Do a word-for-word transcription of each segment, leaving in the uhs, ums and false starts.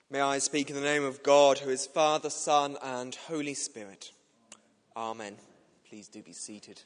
May I speak in the name of God, who is Father, Son, and Holy Spirit. Amen. Please do be seated.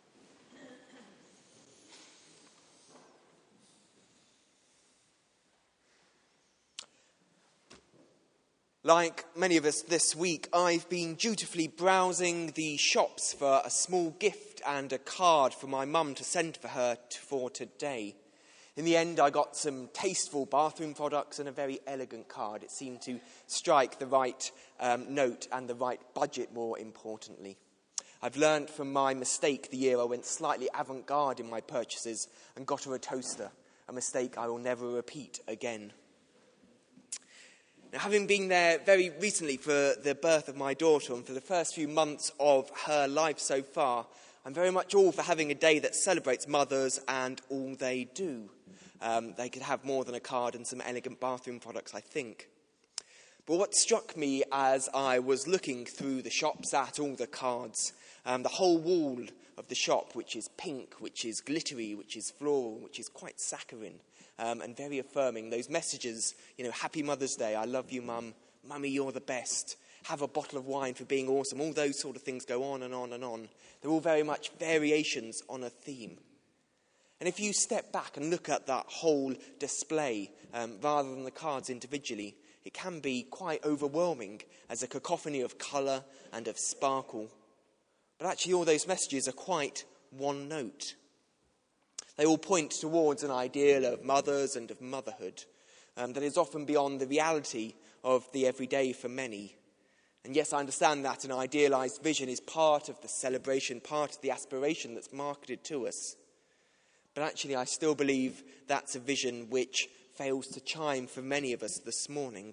Like many of us this week, I've been dutifully browsing the shops for a small gift and a card for my mum to send for her t- for today. In the end, I got some tasteful bathroom products and a very elegant card. It seemed to strike the right um, note and the right budget, more importantly. I've learned from my mistake the year I went slightly avant-garde in my purchases and got her a toaster, a mistake I will never repeat again. Now, having been there very recently for the birth of my daughter and for the first few months of her life so far, I'm very much all for having a day that celebrates mothers and all they do. Um, they could have more than a card and some elegant bathroom products, I think. But what struck me as I was looking through the shops at all the cards, um, the whole wall of the shop, which is pink, which is glittery, which is floral, which is quite saccharine, um, and very affirming. Those messages, you know, Happy Mother's Day, I love you, Mum, Mummy, you're the best, have a bottle of wine for being awesome, all those sort of things go on and on and on. They're all very much variations on a theme. And if you step back and look at that whole display, um, rather than the cards individually, it can be quite overwhelming as a cacophony of colour and of sparkle. But actually all those messages are quite one note. They all point towards an ideal of mothers and of motherhood um, that is often beyond the reality of the everyday for many. And yes, I understand that an idealised vision is part of the celebration, part of the aspiration that's marketed to us. But actually, I still believe that's a vision which fails to chime for many of us this morning.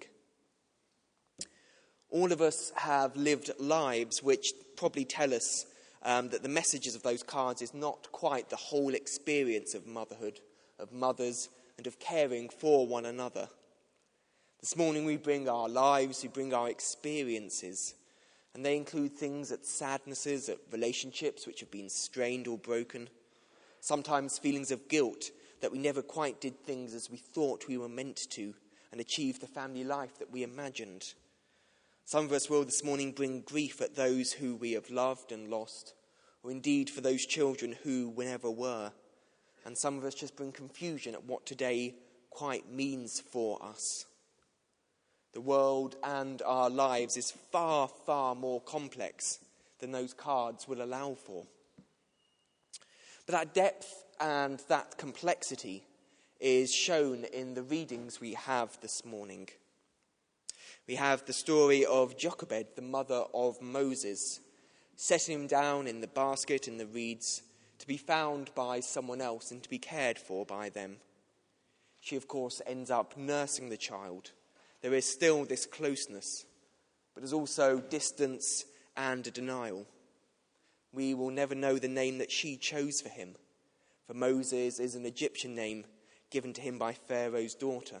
All of us have lived lives which probably tell us um, that the messages of those cards is not quite the whole experience of motherhood, of mothers, and of caring for one another. This morning we bring our lives, we bring our experiences, and they include things at sadnesses, at relationships which have been strained or broken, sometimes feelings of guilt that we never quite did things as we thought we were meant to and achieved the family life that we imagined. Some of us will this morning bring grief at those who we have loved and lost, or indeed for those children who we never were. And some of us just bring confusion at what today quite means for us. The world and our lives is far, far more complex than those cards will allow for. But that depth and that complexity is shown in the readings we have this morning. We have the story of Jochebed, the mother of Moses, setting him down in the basket in the reeds to be found by someone else and to be cared for by them. She, of course, ends up nursing the child. There is still this closeness, but there's also distance and a denial. We will never know the name that she chose for him, for Moses is an Egyptian name given to him by Pharaoh's daughter.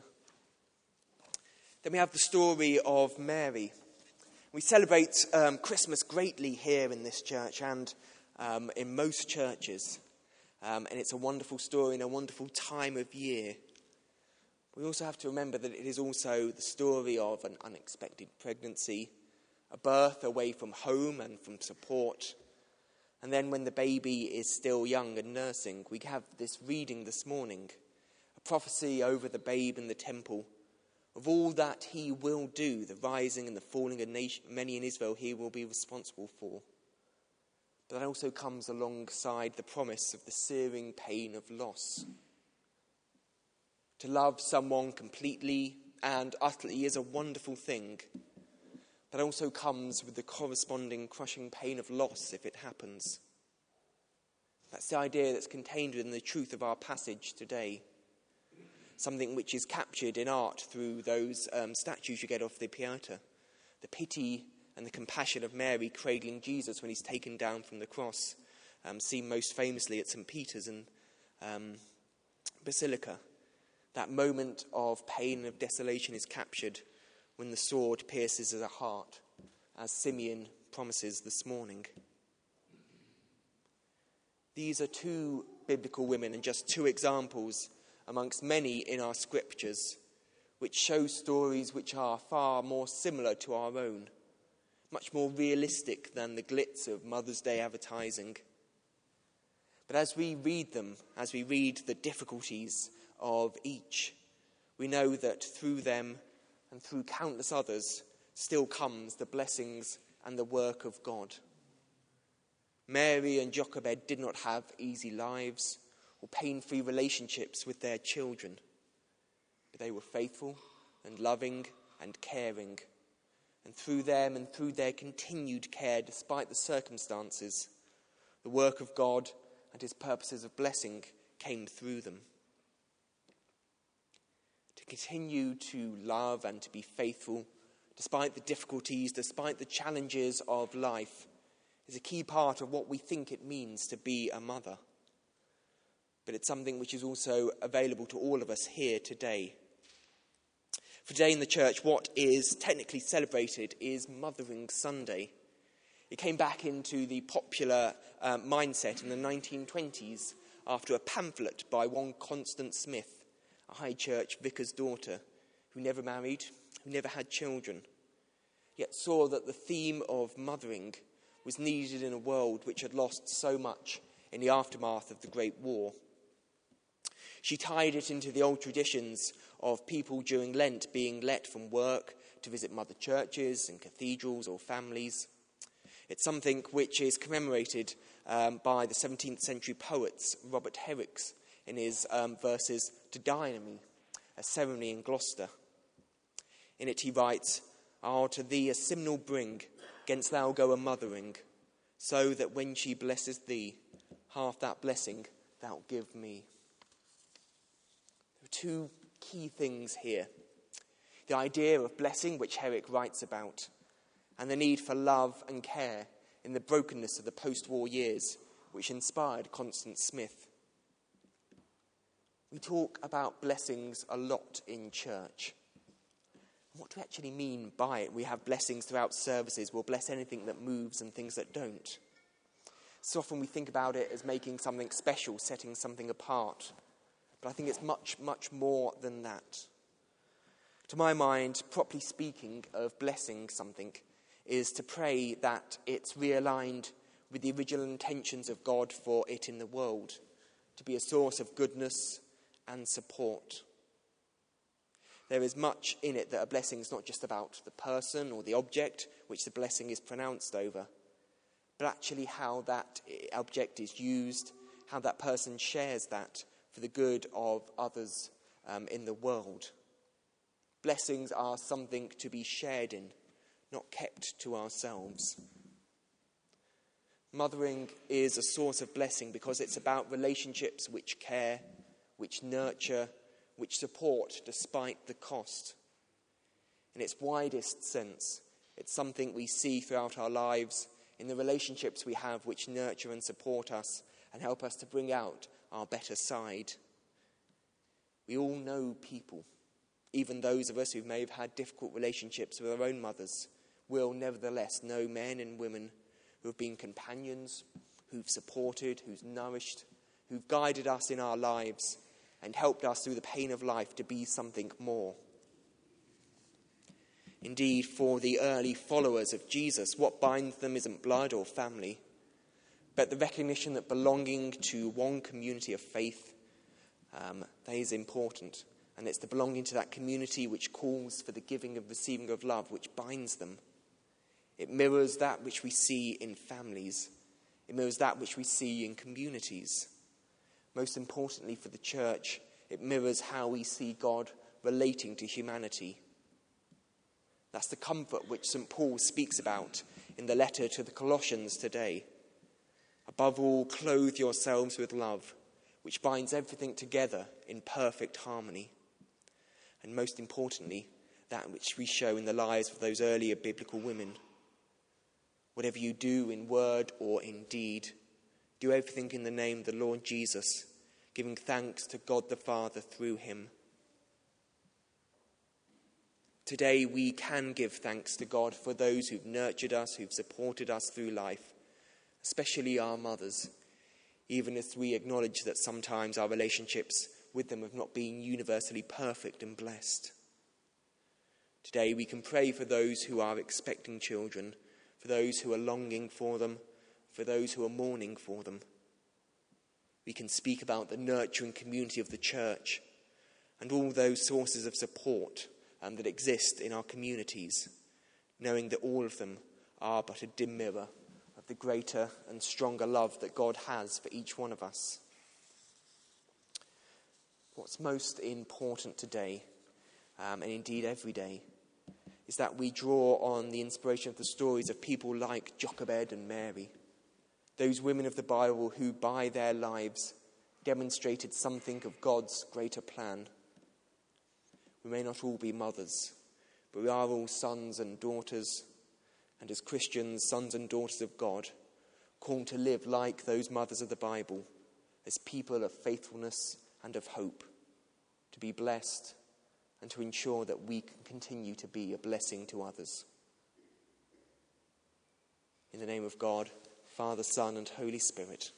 Then we have the story of Mary. We celebrate um, Christmas greatly here in this church and um, in most churches, um, and it's a wonderful story and a wonderful time of year. We also have to remember that it is also the story of an unexpected pregnancy, a birth away from home and from support. And then when the baby is still young and nursing, we have this reading this morning, a prophecy over the babe in the temple of all that he will do, the rising and the falling of nation, many in Israel he will be responsible for. But that also comes alongside the promise of the searing pain of loss. To love someone completely and utterly is a wonderful thing, but also comes with the corresponding crushing pain of loss if it happens. That's the idea that's contained within the truth of our passage today. Something which is captured in art through those um, statues you get off the Pieta. The pity and the compassion of Mary cradling Jesus when he's taken down from the cross, um, seen most famously at Saint Peter's and um, Basilica. That moment of pain and of desolation is captured when the sword pierces the heart, as Simeon promises this morning. These are two biblical women and just two examples amongst many in our scriptures which show stories which are far more similar to our own, much more realistic than the glitz of Mother's Day advertising. But as we read them, as we read the difficulties of each, we know that through them and through countless others still comes the blessings and the work of God. Mary and Jochebed did not have easy lives or pain-free relationships with their children, but they were faithful and loving and caring. And through them and through their continued care, despite the circumstances, the work of God and his purposes of blessing came through them. To continue to love and to be faithful, despite the difficulties, despite the challenges of life, is a key part of what we think it means to be a mother. But it's something which is also available to all of us here today. For today in the church, what is technically celebrated is Mothering Sunday. It came back into the popular uh, mindset in the nineteen twenties after a pamphlet by one Constance Smith, a high church vicar's daughter, who never married, who never had children, yet saw that the theme of mothering was needed in a world which had lost so much in the aftermath of the Great War. She tied it into the old traditions of people during Lent being let from work to visit mother churches and cathedrals or families. It's something which is commemorated um, by the seventeenth century poets Robert Herrick in his um, verses to Dione, a ceremony in Gloucester. In it he writes, "I'll to thee a simnel bring, 'gainst thou go a mothering, so that when she blesses thee, half that blessing thou give me." There are two key things here. The idea of blessing, which Herrick writes about, and the need for love and care in the brokenness of the post-war years, which inspired Constance Smith. We talk about blessings a lot in church. What do we actually mean by it? We have blessings throughout services. We'll bless anything that moves and things that don't. So often we think about it as making something special, setting something apart. But I think it's much, much more than that. To my mind, properly speaking of blessing something is to pray that it's realigned with the original intentions of God for it in the world, to be a source of goodness and support. There is much in it that a blessing is not just about the person or the object which the blessing is pronounced over, but actually how that object is used, how that person shares that for the good of others um, in the world. Blessings are something to be shared in, not kept to ourselves. Mothering is a source of blessing because it's about relationships which care, which nurture, which support despite the cost. In its widest sense, it's something we see throughout our lives in the relationships we have which nurture and support us and help us to bring out our better side. We all know people, even those of us who may have had difficult relationships with our own mothers, will nevertheless know men and women who have been companions, who've supported, who've nourished, who've guided us in our lives and helped us through the pain of life to be something more. Indeed, for the early followers of Jesus, what binds them isn't blood or family, but the recognition that belonging to one community of faith, um, that is important. And it's the belonging to that community which calls for the giving and receiving of love, which binds them. It mirrors that which we see in families. It mirrors that which we see in communities. Most importantly for the church, it mirrors how we see God relating to humanity. That's the comfort which Saint Paul speaks about in the letter to the Colossians today. Above all, clothe yourselves with love, which binds everything together in perfect harmony. And most importantly, that which we show in the lives of those earlier biblical women. Whatever you do in word or in deed, do everything in the name of the Lord Jesus, giving thanks to God the Father through him. Today we can give thanks to God for those who've nurtured us, who've supported us through life, especially our mothers, even as we acknowledge that sometimes our relationships with them have not been universally perfect and blessed. Today we can pray for those who are expecting children, for those who are longing for them, for those who are mourning for them. We can speak about the nurturing community of the church and all those sources of support um, that exist in our communities, knowing that all of them are but a dim mirror of the greater and stronger love that God has for each one of us. What's most important today, um, and indeed every day, is that we draw on the inspiration of the stories of people like Jochebed and Mary, those women of the Bible who by their lives demonstrated something of God's greater plan. We may not all be mothers, but we are all sons and daughters, and as Christians, sons and daughters of God, called to live like those mothers of the Bible, as people of faithfulness and of hope, to be blessed and to ensure that we can continue to be a blessing to others. In the name of God, Father, Son, and Holy Spirit.